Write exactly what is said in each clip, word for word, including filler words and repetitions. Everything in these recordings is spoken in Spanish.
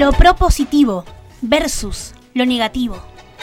Lo propositivo versus lo negativo.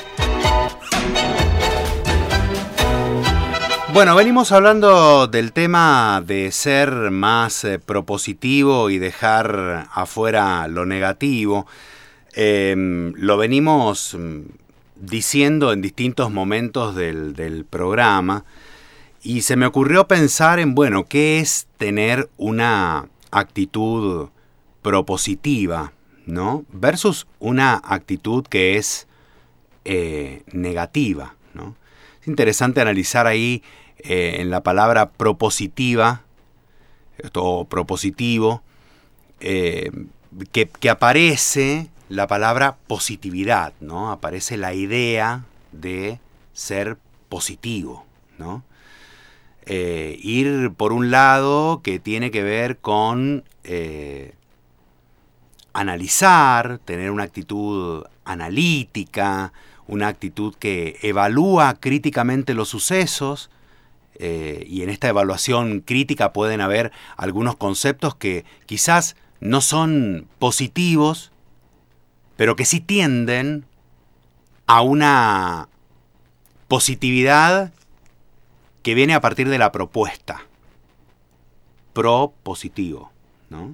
Bueno, venimos hablando del tema de ser más eh, propositivo y dejar afuera lo negativo. Eh, lo venimos diciendo en distintos momentos del, del programa y se me ocurrió pensar en, bueno, ¿qué es tener una actitud propositiva, ¿no? Versus una actitud que es eh, negativa, ¿no? Es interesante analizar ahí eh, en la palabra propositiva o propositivo eh, que, que aparece la palabra positividad, ¿no? Aparece la idea de ser positivo, ¿no? Eh, ir por un lado que tiene que ver con eh, analizar, tener una actitud analítica, una actitud que evalúa críticamente los sucesos, eh, y en esta evaluación crítica pueden haber algunos conceptos que quizás no son positivos, pero que sí tienden a una positividad que viene a partir de la propuesta. Propositivo, ¿no?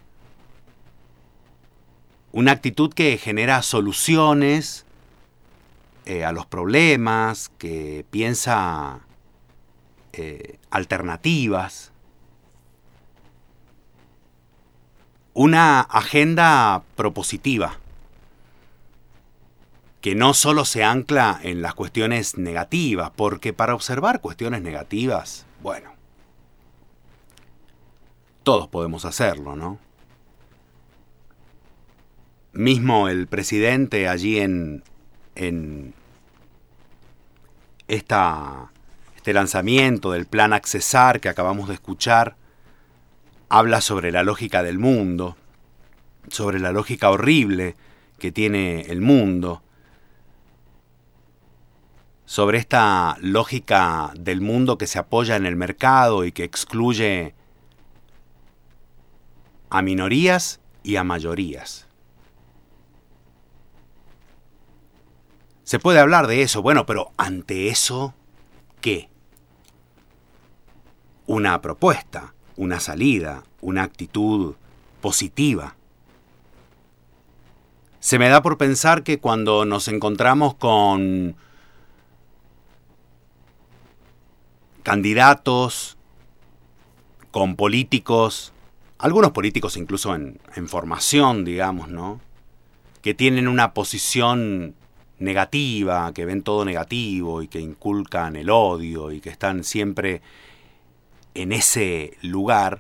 Una actitud que genera soluciones eh, a los problemas, que piensa eh, alternativas. Una agenda propositiva que no solo se ancla en las cuestiones negativas, porque para observar cuestiones negativas, bueno, todos podemos hacerlo, ¿no? Mismo el presidente allí en, en esta, este lanzamiento del plan Accesar que acabamos de escuchar, habla sobre la lógica del mundo, sobre la lógica horrible que tiene el mundo, sobre esta lógica del mundo que se apoya en el mercado y que excluye a minorías y a mayorías. Se puede hablar de eso, bueno, pero ante eso, ¿qué? Una propuesta, una salida, una actitud positiva. Se me da por pensar que cuando nos encontramos con candidatos, con políticos, algunos políticos incluso en, en formación, digamos, ¿no? Que tienen una posición negativa, que ven todo negativo y que inculcan el odio y que están siempre en ese lugar,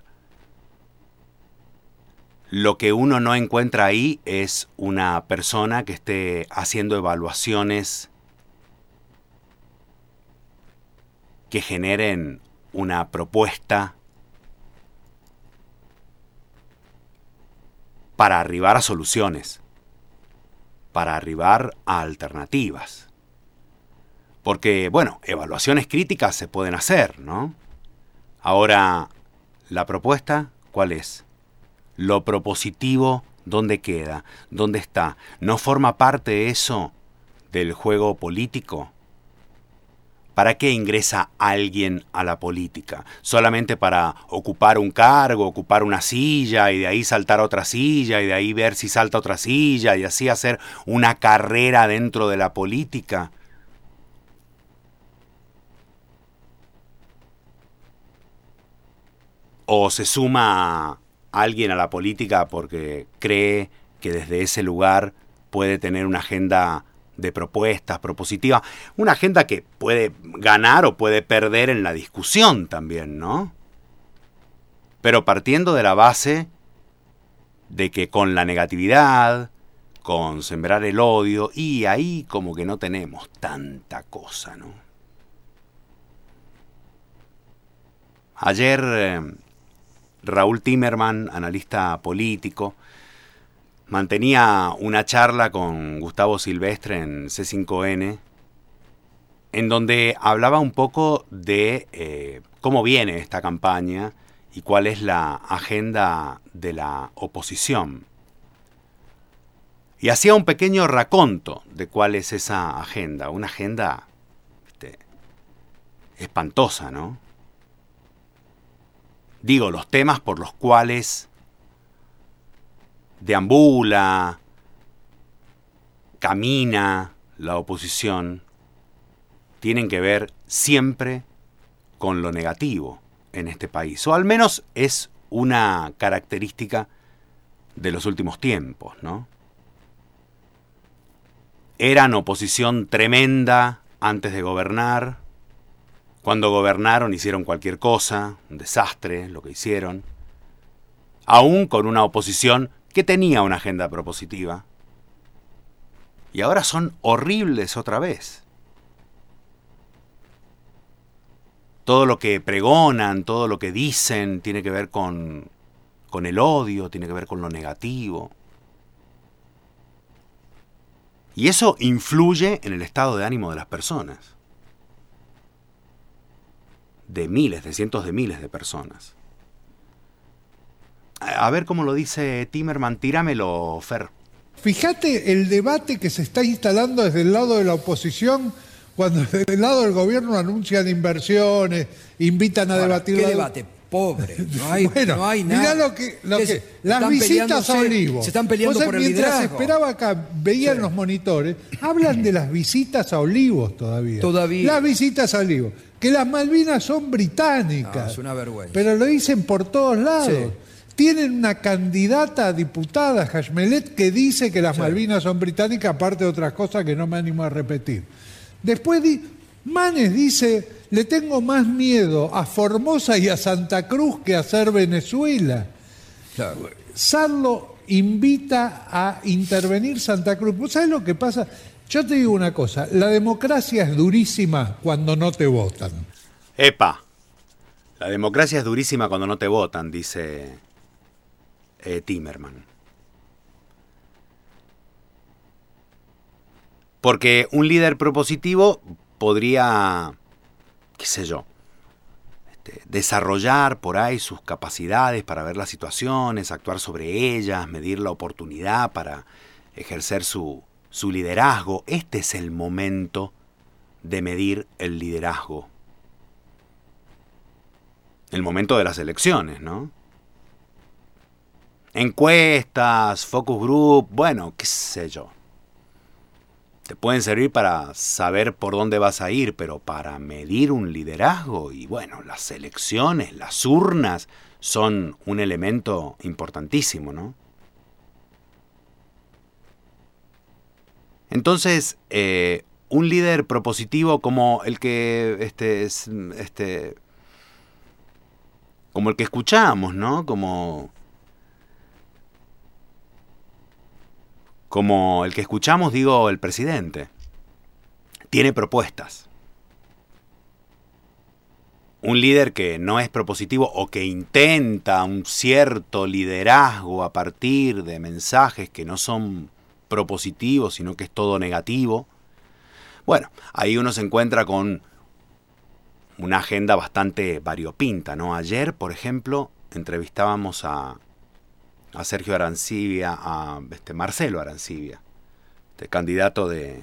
lo que uno no encuentra ahí es una persona que esté haciendo evaluaciones que generen una propuesta para arribar a soluciones, para arribar a alternativas. Porque, bueno, evaluaciones críticas se pueden hacer, ¿no? Ahora, ¿la propuesta cuál es? Lo propositivo, ¿dónde queda? ¿Dónde está? ¿No forma parte eso del juego político? ¿Para qué ingresa alguien a la política? ¿Solamente para ocupar un cargo, ocupar una silla y de ahí saltar a otra silla y de ahí ver si salta otra silla y así hacer una carrera dentro de la política? ¿O se suma alguien a la política porque cree que desde ese lugar puede tener una agenda de propuestas, propositivas, una agenda que puede ganar o puede perder en la discusión también, ¿no? Pero partiendo de la base de que con la negatividad, con sembrar el odio, y ahí como que no tenemos tanta cosa, ¿no? Ayer eh, Raúl Timerman, analista político, mantenía una charla con Gustavo Silvestre en C cinco N, en donde hablaba un poco de eh, cómo viene esta campaña y cuál es la agenda de la oposición. Y hacía un pequeño raconto de cuál es esa agenda. Una agenda este, espantosa, ¿no? Digo, los temas por los cuales deambula, camina la oposición, tienen que ver siempre con lo negativo en este país. O al menos es una característica de los últimos tiempos, ¿no? Eran oposición tremenda antes de gobernar. Cuando gobernaron hicieron cualquier cosa, un desastre lo que hicieron. Aún con una oposición que tenía una agenda propositiva. Y ahora son horribles otra vez. Todo lo que pregonan, todo lo que dicen tiene que ver con, con el odio, tiene que ver con lo negativo. Y eso influye en el estado de ánimo de las personas. De miles, de cientos de miles de personas. A ver cómo lo dice Timerman, tíramelo, Fer. Fíjate el debate que se está instalando desde el lado de la oposición, cuando desde el lado del gobierno anuncian inversiones, invitan a Ahora, debatir... ¿qué la... debate? Pobre, no hay, bueno, no hay nada. mirá lo que, lo Es- que las están visitas a peleándose- Olivos. Se están peleando Vos por el mientras liderazgo. esperaba acá, veían Sí. los monitores, hablan de las visitas a Olivos todavía. Todavía. Las visitas a Olivos. Que las Malvinas son británicas. No, es una vergüenza. Pero lo dicen por todos lados. Sí. Tienen una candidata a diputada, Hashmelet, que dice que las Sí. Malvinas son británicas, aparte de otras cosas que no me animo a repetir. Después di- Manes dice, le tengo más miedo a Formosa y a Santa Cruz que a ser Venezuela. Claro. Sarlo invita a intervenir Santa Cruz. ¿Vos sabés lo que pasa? Yo te digo una cosa, la democracia es durísima cuando no te votan. Epa, la democracia es durísima cuando no te votan, dice eh, Timerman. Porque un líder propositivo podría, qué sé yo, este, desarrollar por ahí sus capacidades para ver las situaciones, actuar sobre ellas, medir la oportunidad para ejercer su, su liderazgo. Este es el momento de medir el liderazgo. El momento de las elecciones, ¿no? Encuestas, focus group, bueno, qué sé yo. Te pueden servir para saber por dónde vas a ir, pero para medir un liderazgo, y bueno, las elecciones, las urnas, son un elemento importantísimo, ¿no? Entonces, eh, un líder propositivo como el que, este, es, este, como el que escuchamos, ¿no? Como Como el que escuchamos, digo, el presidente. Tiene propuestas. Un líder que no es propositivo o que intenta un cierto liderazgo a partir de mensajes que no son propositivos, sino que es todo negativo. Bueno, ahí uno se encuentra con una agenda bastante variopinta, ¿no? Ayer, por ejemplo, entrevistábamos a... a Sergio Arancibia, a este Marcelo Arancibia, este candidato de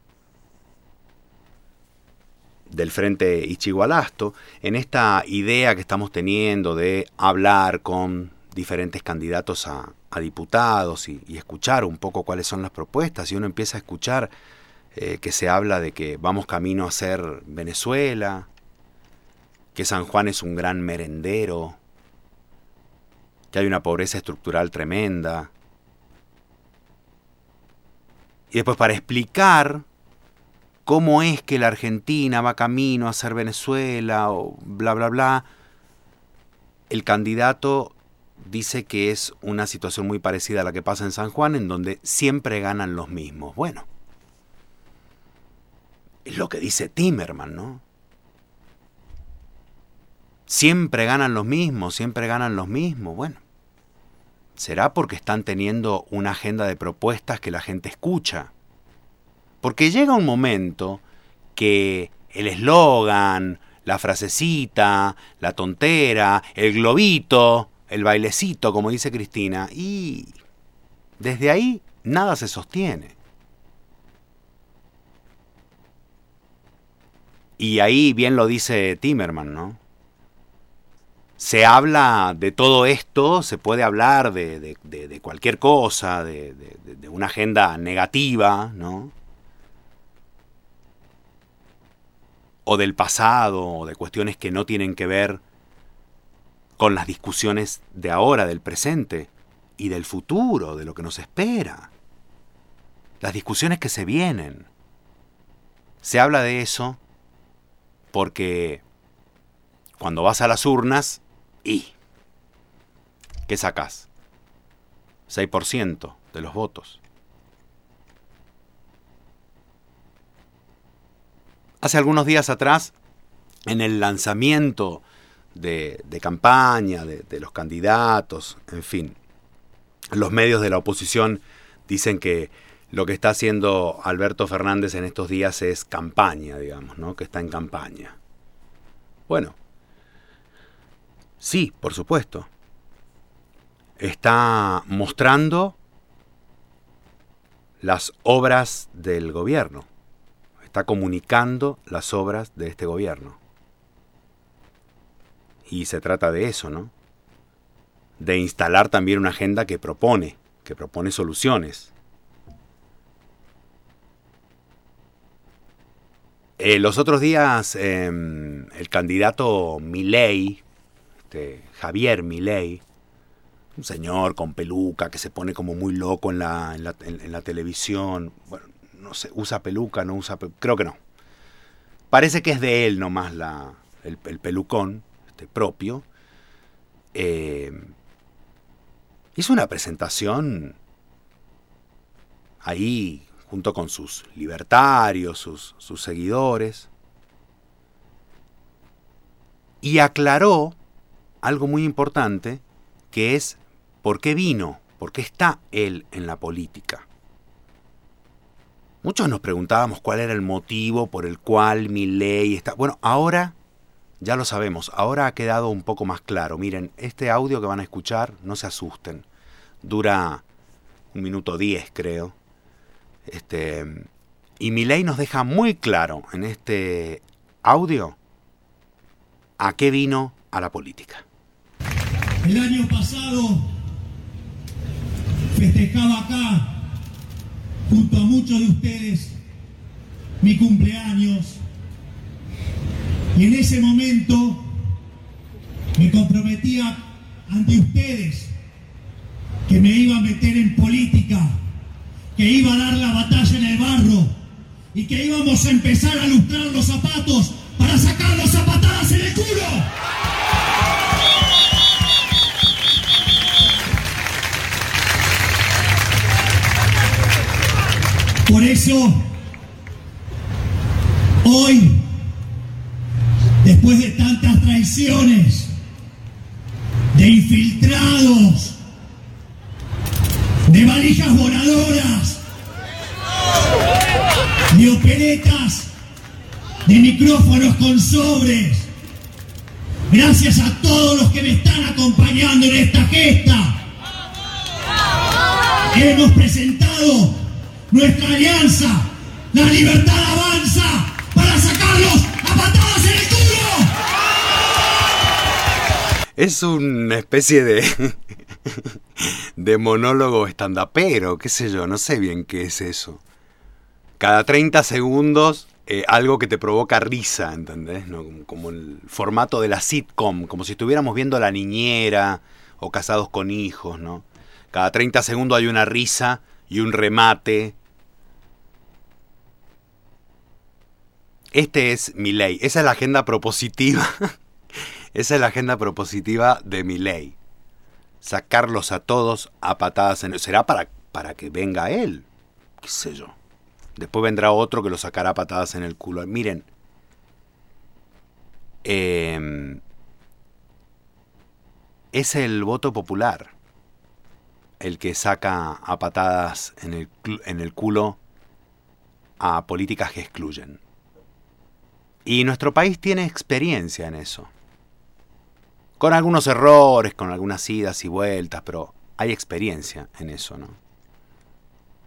del Frente Ichigualasto, en esta idea que estamos teniendo de hablar con diferentes candidatos a, a diputados y, y escuchar un poco cuáles son las propuestas, y uno empieza a escuchar eh, que se habla de que vamos camino a ser Venezuela, que San Juan es un gran merendero, que hay una pobreza estructural tremenda. Y después, para explicar cómo es que la Argentina va camino a ser Venezuela o bla bla bla, el candidato dice que es una situación muy parecida a la que pasa en San Juan, en donde siempre ganan los mismos. Bueno, es lo que dice Timerman, ¿no? Siempre ganan los mismos, siempre ganan los mismos. Bueno, será porque están teniendo una agenda de propuestas que la gente escucha. Porque llega un momento que el eslogan, la frasecita, la tontera, el globito, el bailecito, como dice Cristina, y desde ahí nada se sostiene. Y ahí bien lo dice Timerman, ¿no? Se habla de todo esto, se puede hablar de, de, de, de cualquier cosa, de, de, de una agenda negativa, ¿no? O del pasado, o de cuestiones que no tienen que ver con las discusiones de ahora, del presente, y del futuro, de lo que nos espera. Las discusiones que se vienen. Se habla de eso porque cuando vas a las urnas, ¿y qué sacás? seis por ciento de los votos. Hace algunos días atrás, en el lanzamiento de, de campaña, de, de los candidatos, en fin, los medios de la oposición dicen que lo que está haciendo Alberto Fernández en estos días es campaña, digamos, ¿no? Que está en campaña. Bueno, sí, por supuesto. Está mostrando las obras del gobierno. Está comunicando las obras de este gobierno. Y se trata de eso, ¿no? De instalar también una agenda que propone, que propone soluciones. Eh, los otros días, eh, el candidato Milei, este, Javier Milei, un señor con peluca que se pone como muy loco en la, en la, en, en la televisión, bueno, no sé, usa peluca, no usa peluca, creo que no. Parece que es de él nomás la, el, el pelucón este, propio. Eh, hizo una presentación ahí junto con sus libertarios, sus, sus seguidores, y aclaró algo muy importante, que es por qué vino, por qué está él en la política. Muchos nos preguntábamos cuál era el motivo por el cual Milei está... Bueno, ahora ya lo sabemos, ahora ha quedado un poco más claro. Miren, este audio que van a escuchar, no se asusten, dura un minuto diez, creo. Este, y Milei nos deja muy claro en este audio a qué vino a la política. El año pasado festejaba acá, junto a muchos de ustedes, mi cumpleaños. Y en ese momento me comprometía ante ustedes que me iba a meter en política, que iba a dar la batalla en el barro y que íbamos a empezar a lustrar los zapatos para sacarlos a patadas en el culo. Por eso, hoy, después de tantas traiciones, de infiltrados, de valijas voladoras, de operetas, de micrófonos con sobres, gracias a todos los que me están acompañando en esta gesta, hemos presentado nuestra alianza, La Libertad Avanza, para sacarlos a patadas en el culo. Es una especie de de monólogo estandapero, qué sé yo, no sé bien qué es eso. Cada treinta segundos eh, algo que te provoca risa, ¿entendés? ¿No? Como, como el formato de la sitcom, como si estuviéramos viendo La Niñera o Casados con Hijos, ¿no? Cada treinta segundos hay una risa y un remate. Este es Milei, esa es la agenda propositiva, esa es la agenda propositiva de Milei. Sacarlos a todos a patadas en el... ¿Será para, para que venga él? ¿Qué sé yo? Después vendrá otro que lo sacará a patadas en el culo. Miren, eh, es el voto popular el que saca a patadas en el, en el culo a políticas que excluyen. Y nuestro país tiene experiencia en eso. Con algunos errores, con algunas idas y vueltas, pero hay experiencia en eso, ¿no?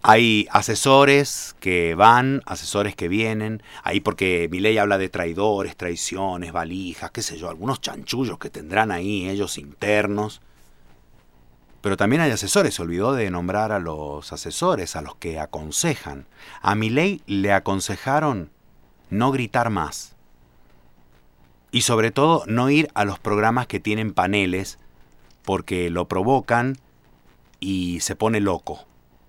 Hay asesores que van, asesores que vienen, ahí porque Milei habla de traidores, traiciones, valijas, qué sé yo, algunos chanchullos que tendrán ahí ellos internos. Pero también hay asesores, se olvidó de nombrar a los asesores, a los que aconsejan. A Milei le aconsejaron no gritar más. Y sobre todo no ir a los programas que tienen paneles, porque lo provocan y se pone loco.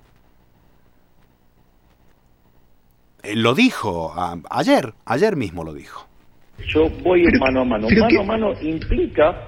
Lo dijo a, ayer, ayer mismo lo dijo. Yo voy en mano a mano. Mano ¿qué? a mano implica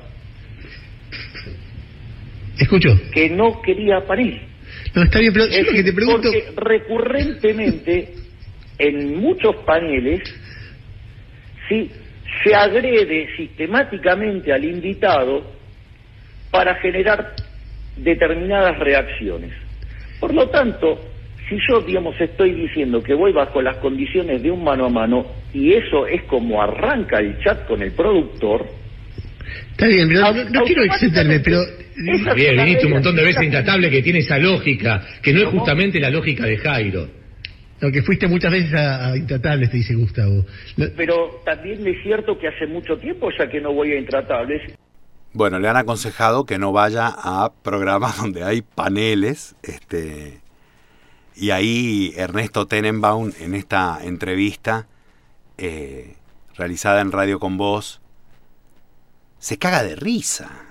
Escucho. que no quería París. No, está bien, pero yo Es lo que te decir, pregunto... porque recurrentemente en muchos paneles sí se agrede sistemáticamente al invitado para generar determinadas reacciones. Por lo tanto, si yo, digamos, estoy diciendo que voy bajo las condiciones de un mano a mano, y eso es como arranca el chat con el productor... Está bien, pero no, no quiero exentarme, pero... Bien, viniste un montón de veces intratable que tiene esa lógica, que no es justamente la lógica de Jairo. No, que fuiste muchas veces a, a Intratables, te dice Gustavo. No, Pero también es cierto que hace mucho tiempo ya que no voy a Intratables. Bueno, le han aconsejado que no vaya a programas donde hay paneles, este... Y ahí Ernesto Tenenbaum, en esta entrevista eh, realizada en Radio Con Voz, se caga de risa.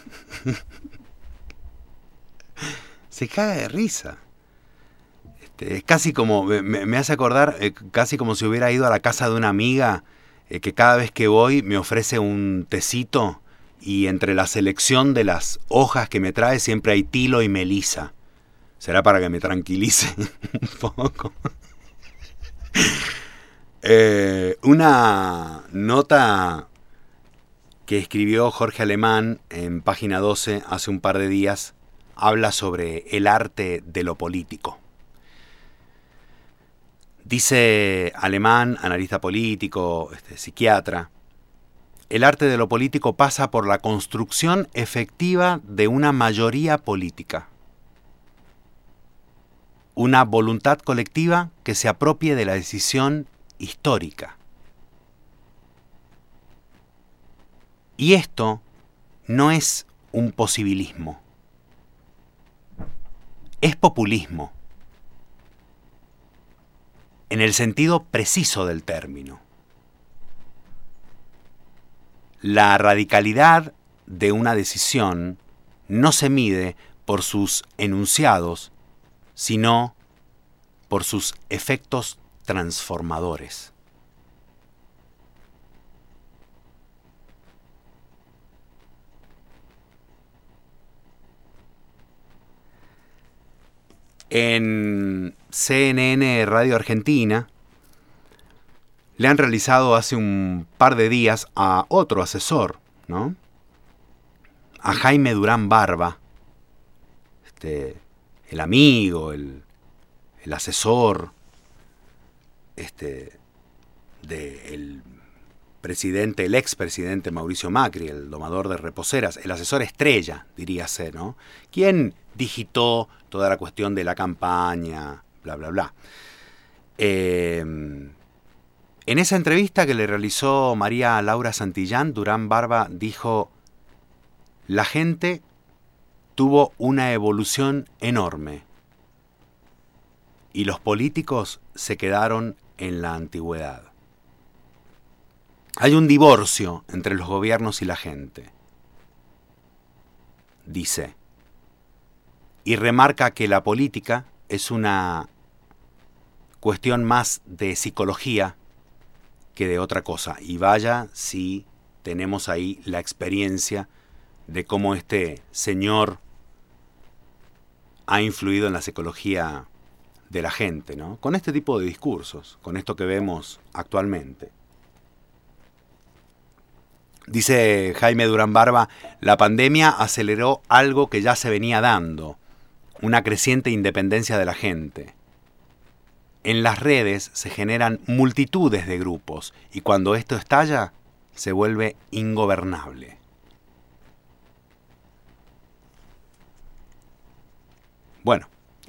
Se caga de risa. Este, es casi como, me, me hace acordar, eh, casi como si hubiera ido a la casa de una amiga, eh, que cada vez que voy me ofrece un tecito y entre la selección de las hojas que me trae siempre hay tilo y melisa. Será para que me tranquilice un poco. eh, una nota que escribió Jorge Alemán en Página doce hace un par de días habla sobre el arte de lo político. Dice Alemán, analista político, este, psiquiatra, el arte de lo político pasa por la construcción efectiva de una mayoría política. Una voluntad colectiva que se apropie de la decisión histórica. Y esto no es un posibilismo, es populismo, en el sentido preciso del término. La radicalidad de una decisión no se mide por sus enunciados, sino por sus efectos transformadores. En C N N Radio Argentina le han realizado hace un par de días a otro asesor, ¿no? A Jaime Durán Barba, este, el amigo, el, el asesor, este, del presidente, el expresidente Mauricio Macri, el domador de reposeras, el asesor estrella, diríase, ¿no? Quien digitó toda la cuestión de la campaña, bla, bla, bla. Eh, en esa entrevista que le realizó María Laura Santillán, Durán Barba dijo: la gente tuvo una evolución enorme y los políticos se quedaron en la antigüedad. Hay un divorcio entre los gobiernos y la gente, dice, y remarca que la política es una cuestión más de psicología que de otra cosa. Y vaya si tenemos ahí la experiencia de cómo este señor ha influido en la psicología de la gente, ¿no? Con este tipo de discursos, con esto que vemos actualmente. Dice Jaime Durán Barba, la pandemia aceleró algo que ya se venía dando, una creciente independencia de la gente. En las redes se generan multitudes de grupos y cuando esto estalla, se vuelve ingobernable. Bueno,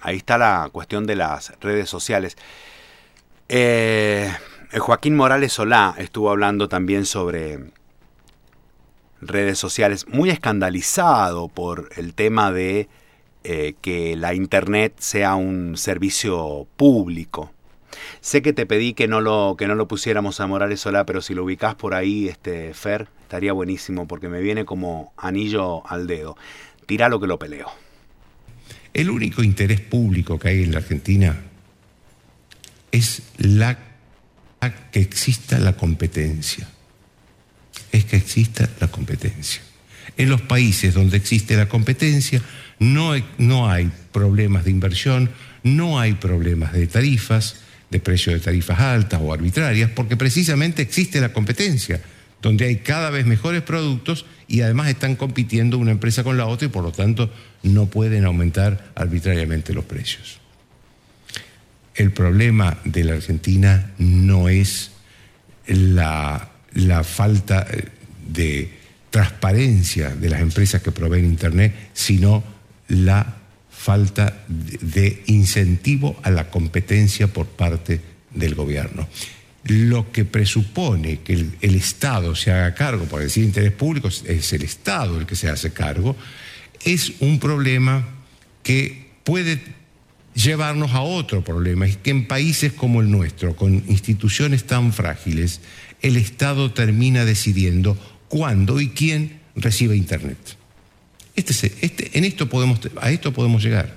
ahí está la cuestión de las redes sociales. Eh, Joaquín Morales Solá estuvo hablando también sobre redes sociales, muy escandalizado por el tema de eh, que la internet sea un servicio público. Sé que te pedí que no lo, que no lo pusiéramos a Morales Solá, pero si lo ubicás por ahí, este, Fer, estaría buenísimo porque me viene como anillo al dedo. Tirá lo que lo peleo. El único interés público que hay en la Argentina es la que exista la competencia. Es que exista la competencia. En los países donde existe la competencia no hay, no hay problemas de inversión, no hay problemas de tarifas, de precios de tarifas altas o arbitrarias, porque precisamente existe la competencia, donde hay cada vez mejores productos y además están compitiendo una empresa con la otra y por lo tanto no pueden aumentar arbitrariamente los precios. El problema de la Argentina no es la, la falta de transparencia de las empresas que proveen Internet, sino la falta de incentivo a la competencia por parte del gobierno. Lo que presupone que el, el Estado se haga cargo, por decir interés público, es el Estado el que se hace cargo, es un problema que puede llevarnos a otro problema, es que en países como el nuestro, con instituciones tan frágiles, el Estado termina decidiendo cuándo y quién recibe Internet. Este, este, en esto podemos, a esto podemos llegar.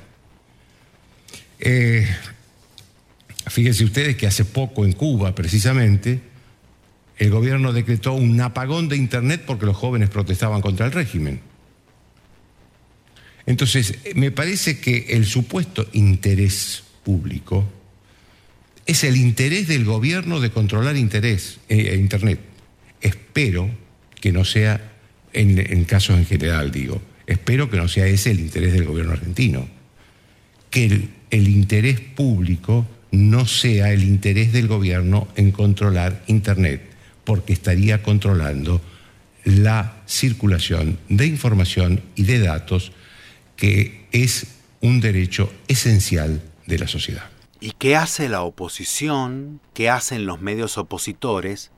Eh, fíjense ustedes que hace poco en Cuba, precisamente, el gobierno decretó un apagón de Internet porque los jóvenes protestaban contra el régimen. Entonces, me parece que el supuesto interés público es el interés del gobierno de controlar interés, eh, Internet. Espero que no sea, en, en casos en general digo, espero que no sea ese el interés del gobierno argentino. Que el, el interés público no sea el interés del gobierno en controlar Internet, porque estaría controlando la circulación de información y de datos, que es un derecho esencial de la sociedad. ¿Y qué hace la oposición? ¿Qué hacen los medios opositores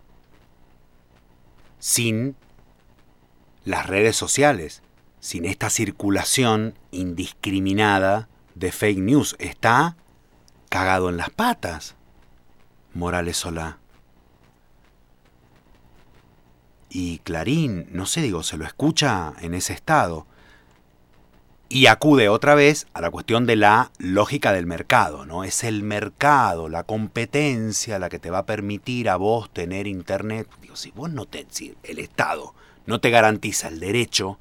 sin las redes sociales? Sin esta circulación indiscriminada de fake news. Está cagado en las patas Morales Solá. Y Clarín, no sé, digo, se lo escucha en ese estado. Y acude otra vez a la cuestión de la lógica del mercado, ¿no? Es el mercado, la competencia la que te va a permitir a vos tener Internet. Digo, si vos no te, si el Estado no te garantiza el derecho,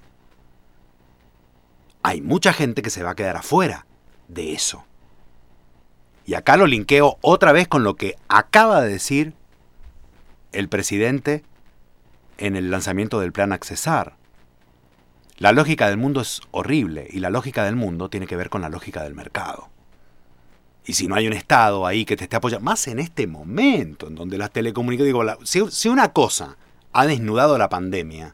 hay mucha gente que se va a quedar afuera de eso. Y acá lo linkeo otra vez con lo que acaba de decir el presidente en el lanzamiento del plan Accesar. La lógica del mundo es horrible y la lógica del mundo tiene que ver con la lógica del mercado. Y si no hay un Estado ahí que te esté apoyando, más en este momento en donde las telecomunicaciones, digo, la, si, si una cosa ha desnudado la pandemia,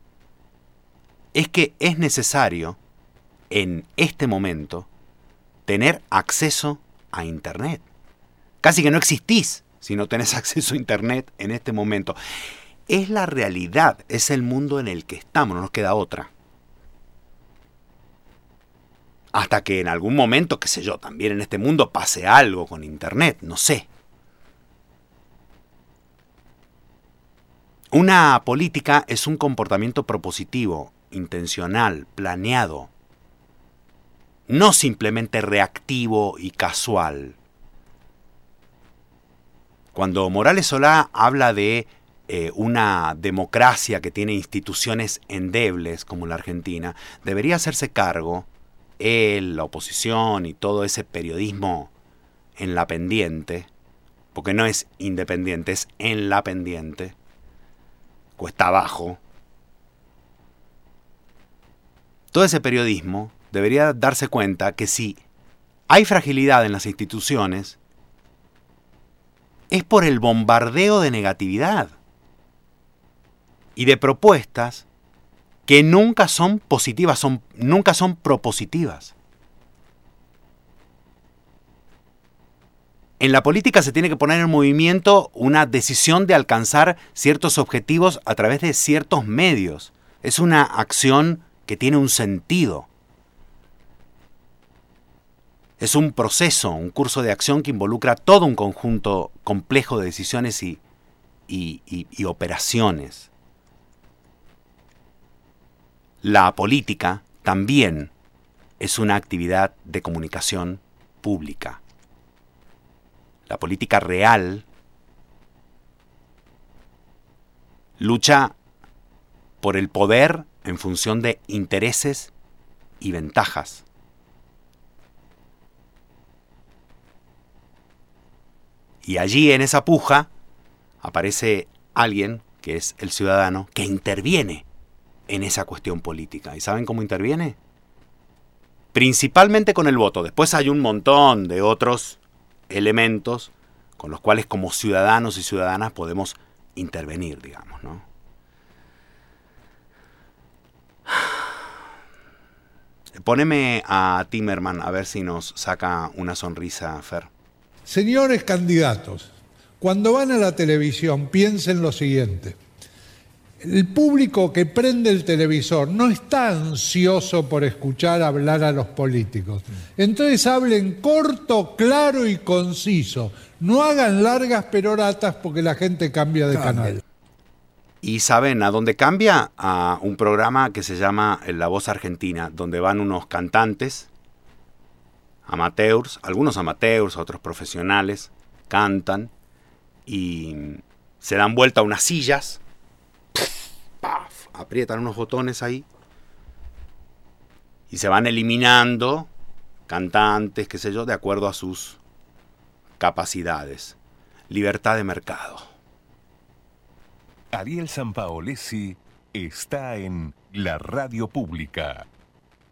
es que es necesario en este momento tener acceso a Internet. Casi que no existís si no tenés acceso a Internet en este momento. Es la realidad, es el mundo en el que estamos, no nos queda otra. Hasta que en algún momento, qué sé yo, también en este mundo pase algo con Internet, no sé. Una política es un comportamiento propositivo, intencional, planeado, no simplemente reactivo y casual. Cuando Morales Solá habla de eh, una democracia que tiene instituciones endebles como la Argentina, debería hacerse cargo él, la oposición y todo ese periodismo en la pendiente, porque no es independiente, es en la pendiente, cuesta abajo. Todo ese periodismo debería darse cuenta que si hay fragilidad en las instituciones, es por el bombardeo de negatividad y de propuestas que nunca son positivas, son, nunca son propositivas. En la política se tiene que poner en movimiento una decisión de alcanzar ciertos objetivos a través de ciertos medios. Es una acción que tiene un sentido. Es un proceso, un curso de acción que involucra todo un conjunto complejo de decisiones y, y, y, y operaciones. La política también es una actividad de comunicación pública. La política real lucha por el poder en función de intereses y ventajas. Y allí en esa puja aparece alguien, que es el ciudadano, que interviene en esa cuestión política. ¿Y saben cómo interviene? Principalmente con el voto. Después hay un montón de otros elementos con los cuales como ciudadanos y ciudadanas podemos intervenir, digamos, ¿no? Poneme a Timerman a ver si nos saca una sonrisa, Fer. Señores candidatos, cuando van a la televisión piensen lo siguiente. El público que prende el televisor no está ansioso por escuchar hablar a los políticos. Entonces hablen corto, claro y conciso. No hagan largas peroratas porque la gente cambia de Cambia. canal. ¿Y saben a dónde cambia? A un programa que se llama La Voz Argentina, donde van unos cantantes, amateurs, algunos amateurs, otros profesionales, cantan y se dan vuelta a unas sillas, ¡paf! Aprietan unos botones ahí y se van eliminando cantantes, qué sé yo, de acuerdo a sus capacidades. Libertad de mercado. Ariel Sampaolesi está en la radio pública.